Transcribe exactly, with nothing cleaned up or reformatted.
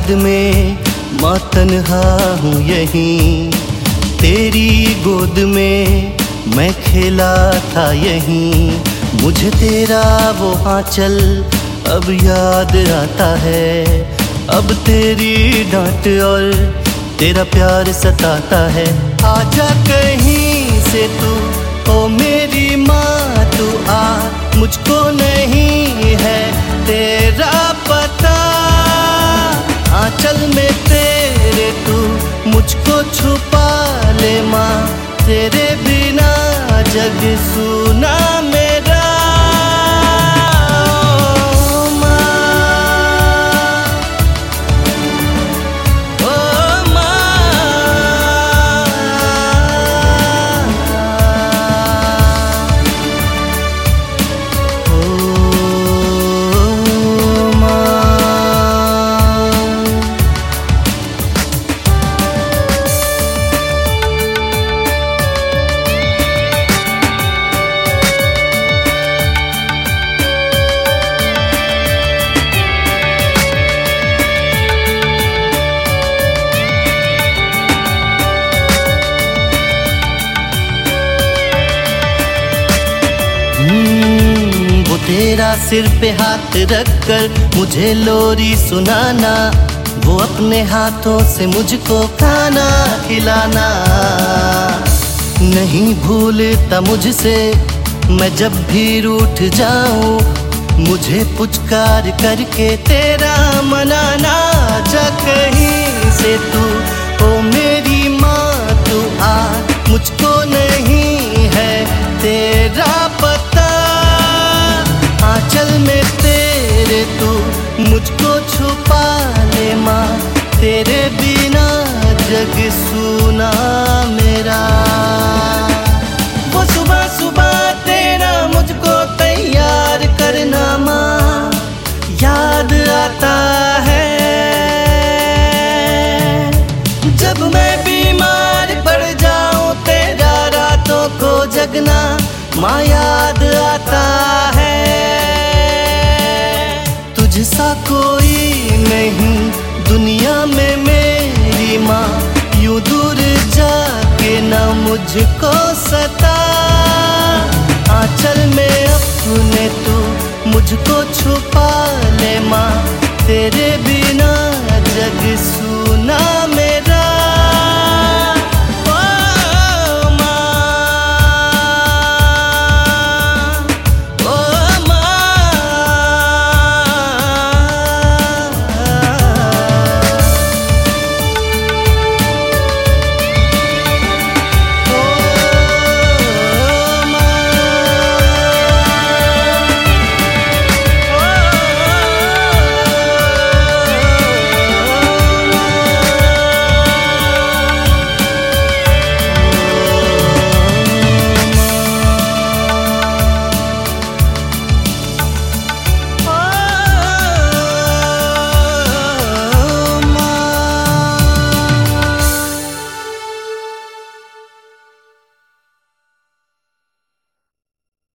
याद में माँ तन्हा हूँ यहीं, तेरी गोद में मैं खेला था यहीं। मुझे तेरा वो आंचल अब याद आता है, अब तेरी डांट और तेरा प्यार सताता है। आजा कहीं से तू, ओ मेरी माँ तू आ, मुझको नहीं है तेरा पता। आंचल में तेरे तू मुझको छुपा ले माँ, तेरे बिना जग सुना मेरा। वो तेरा सिर पे हाथ रखकर मुझे लोरी सुनाना, वो अपने हाथों से मुझको खाना खिलाना। नहीं भूलता मुझसे मैं जब भी रूठ जाऊं, मुझे पुचकार करके तेरा मनाना। जा कहीं से तू, ओ मेरी माँ तू आ, मुझको नहीं है तेरा पता। आंचल में तेरे तू मुझको छुपा ले माँ, तेरे बिना जग सुना मेरा। वो सुबह सुबह तेरा मुझको तैयार करना माँ, याद आता है। जब मैं बीमार पड़ जाऊं तेरा रातों को जगना माँ याद आता है। तुझसा कोई नहीं दुनिया में मेरी माँ, यूं दूर जाके ना मुझको सता। आंचल में अपने तू मुझको छुपा ले माँ, तेरे बिना